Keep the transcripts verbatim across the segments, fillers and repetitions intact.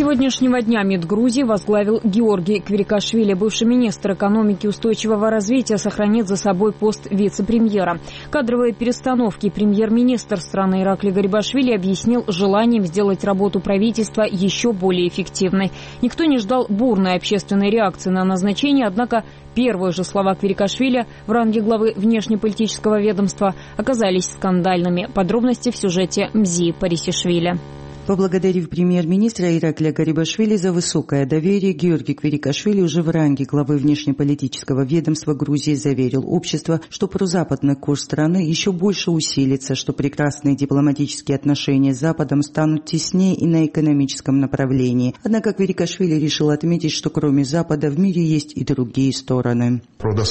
сегодняшнего дня МИД Грузии возглавил Георгий Квирикашвили. Бывший министр экономики и устойчивого развития сохранит за собой пост вице-премьера. Кадровые перестановки премьер-министр страны Иракли Гарибашвили объяснил желанием сделать работу правительства еще более эффективной. Никто не ждал бурной общественной реакции на назначение, однако первые же слова Квирикашвили в ранге главы внешнеполитического ведомства оказались скандальными. Подробности в сюжете Мзии Парисишвили. Поблагодарив премьер-министра Иракля Гарибашвили за высокое доверие, Георгий Квирикашвили уже в ранге главы внешнеполитического ведомства Грузии заверил общество, что прозападный курс страны еще больше усилится, что прекрасные дипломатические отношения с Западом станут теснее и на экономическом направлении. Однако Квирикашвили решил отметить, что кроме Запада в мире есть и другие стороны.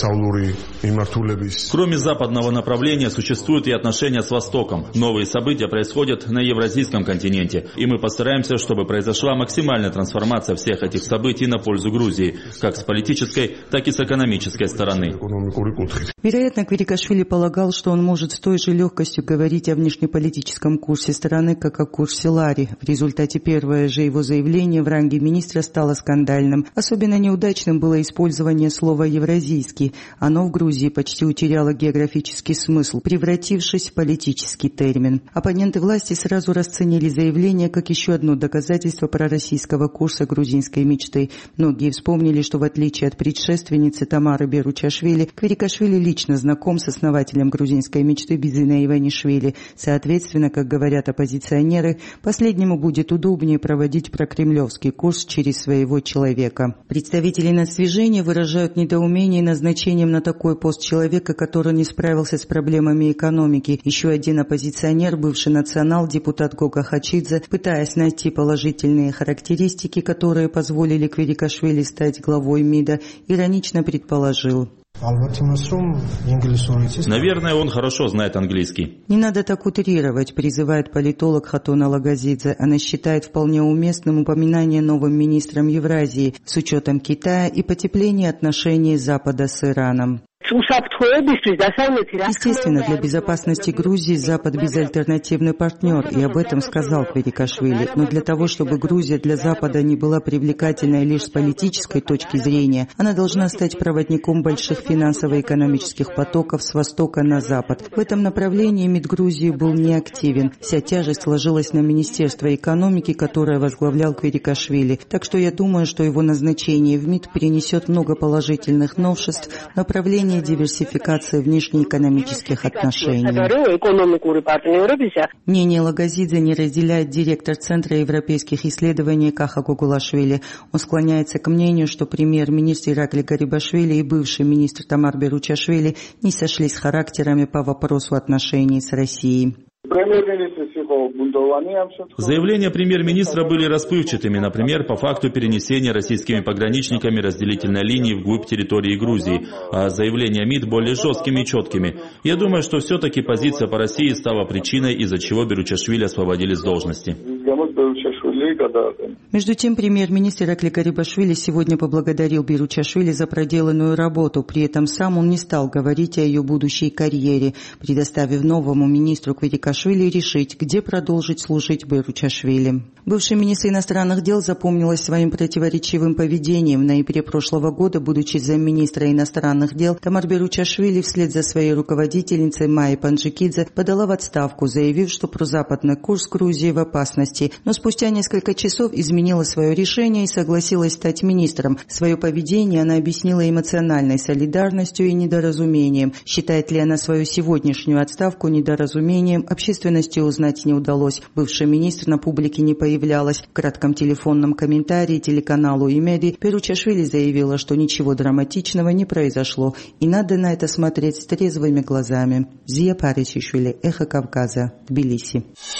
Кроме западного направления существуют и отношения с Востоком. Новые события происходят на Евразийском континенте. И мы постараемся, чтобы произошла максимальная трансформация всех этих событий на пользу Грузии, как с политической, так и с экономической стороны. Вероятно, Квирикашвили полагал, что он может с той же легкостью говорить о внешнеполитическом курсе страны, как о курсе Лари. В результате первое же его заявление в ранге министра стало скандальным. Особенно неудачным было использование слова «евразийский». Оно в Грузии почти утеряло географический смысл, превратившись в политический термин. Оппоненты власти сразу расценили заявление как еще одно доказательство пророссийского курса грузинской мечты. Многие вспомнили, что в отличие от предшественницы Тамары Беручашвили, Квирикашвили лично знаком с основателем грузинской мечты Бизина Иванишвили. Соответственно, как говорят оппозиционеры, последнему будет удобнее проводить прокремлевский курс через своего человека. Представители нацдвижения выражают недоумение назначением на такой пост человека, который не справился с проблемами экономики. Еще один оппозиционер, бывший национал-депутат Гога Хачидзе, пытаясь найти положительные характеристики, которые позволили Квирикашвили стать главой МИДа, иронично предположил: наверное, он хорошо знает английский. Не надо так утрировать, призывает политолог Хатона Лагазидзе. Она считает вполне уместным упоминание новым министром Евразии с учетом Китая и потепления отношений Запада с Ираном. Естественно, для безопасности Грузии Запад безальтернативный партнер, и об этом сказал Квирикашвили. Но для того, чтобы Грузия для Запада не была привлекательной лишь с политической точки зрения, она должна стать проводником больших финансово-экономических потоков с востока на запад. В этом направлении МИД Грузии был неактивен. Вся тяжесть ложилась на Министерство экономики, которое возглавлял Квирикашвили. Так что я думаю, что его назначение в МИД принесет много положительных новшеств в направлении диверсификации внешнеэкономических отношений. Мнение Лагазидзе не разделяет директор Центра европейских исследований Каха Гугулашвили. Он склоняется к мнению, что премьер-министр Иракли Гарибашвили и бывший министр Тамар Беручашвили не сошлись характерами по вопросу отношений с Россией. Заявления премьер-министра были расплывчатыми, например, по факту перенесения российскими пограничниками разделительной линии вглубь территории Грузии, а заявления МИД более жесткими и четкими. Я думаю, что все-таки позиция по России стала причиной, из-за чего Беручашвили освободили с должности. Между тем, премьер-министр Иракли Гарибашвили сегодня поблагодарил Беручашвили за проделанную работу. При этом сам он не стал говорить о ее будущей карьере, предоставив новому министру Квирикашвили решить, где продолжить служить Беручашвили. Бывший министр иностранных дел запомнилась своим противоречивым поведением. В ноябре прошлого года, будучи замминистра иностранных дел, Тамар Беручашвили вслед за своей руководительницей Майей Панджикидзе подала в отставку, заявив, что прозападный курс Грузии в опасности. Но спустя несколько часов изменила свое решение и согласилась стать министром. Свое поведение она объяснила эмоциональной солидарностью и недоразумением. Считает ли она свою сегодняшнюю отставку недоразумением, общественности узнать не удалось. Бывший министр на публике не появился. В кратком телефонном комментарии телеканалу Имеди Беручашвили заявила, что ничего драматичного не произошло, и надо на это смотреть с трезвыми глазами. Мзия Парисишвили, Эхо Кавказа, Тбилиси.